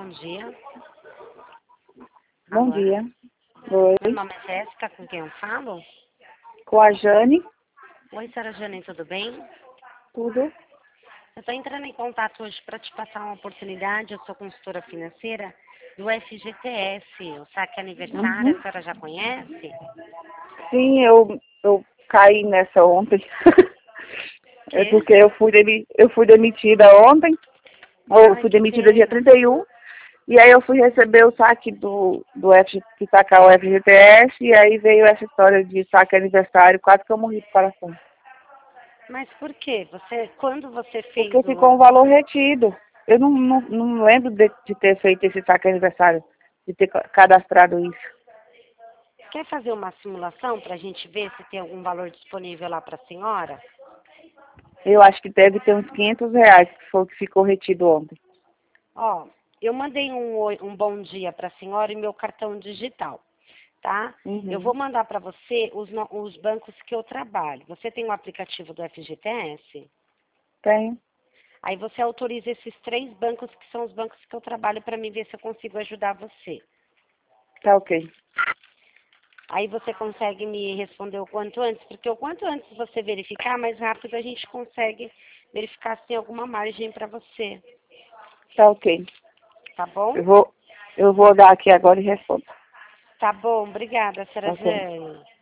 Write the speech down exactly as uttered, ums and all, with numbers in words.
bom dia. Bom Alô? dia. Oi. Meu nome é Jéssica, com quem eu falo? Com a Jane. Oi, senhora Jane, tudo bem? Tudo. Eu estou entrando em contato hoje para te passar uma oportunidade. Eu sou consultora financeira do F G T S, o saque aniversário. Uhum. A senhora já conhece? Sim, eu, eu caí nessa ontem. É Que? porque eu fui, demi, eu fui demitida ontem. Ou eu Ai, fui que demitida dia pena. trinta e um. E aí eu fui receber o saque do, do F, que sacar o F G T S. E aí veio essa história de saque aniversário. Quase que eu morri do coração. Mas por quê? Você, quando você Porque fez ficou um o... valor retido. Eu não, não, não lembro de, de ter feito esse saque aniversário. De ter ca- cadastrado isso. Quer fazer uma simulação para a gente ver se tem algum valor disponível lá para a senhora? Eu acho que deve ter uns quinhentos reais, que foi o que ficou retido ontem. Ó, eu mandei um, oi- um bom dia para a senhora e meu cartão digital, tá? Eu vou Uhum. mandar para você os, no- os bancos que eu trabalho. Você tem o aplicativo do F G T S? Tem. Aí você autoriza esses três bancos que são os bancos que eu trabalho para mim ver se eu consigo ajudar você. Tá ok. Aí você consegue me responder o quanto antes, porque o quanto antes você verificar, mais rápido a gente consegue verificar se tem alguma margem para você, Tá ok. tá bom? Eu vou, eu vou dar aqui agora e respondo. Tá bom, obrigada, senhora Ok. Jane.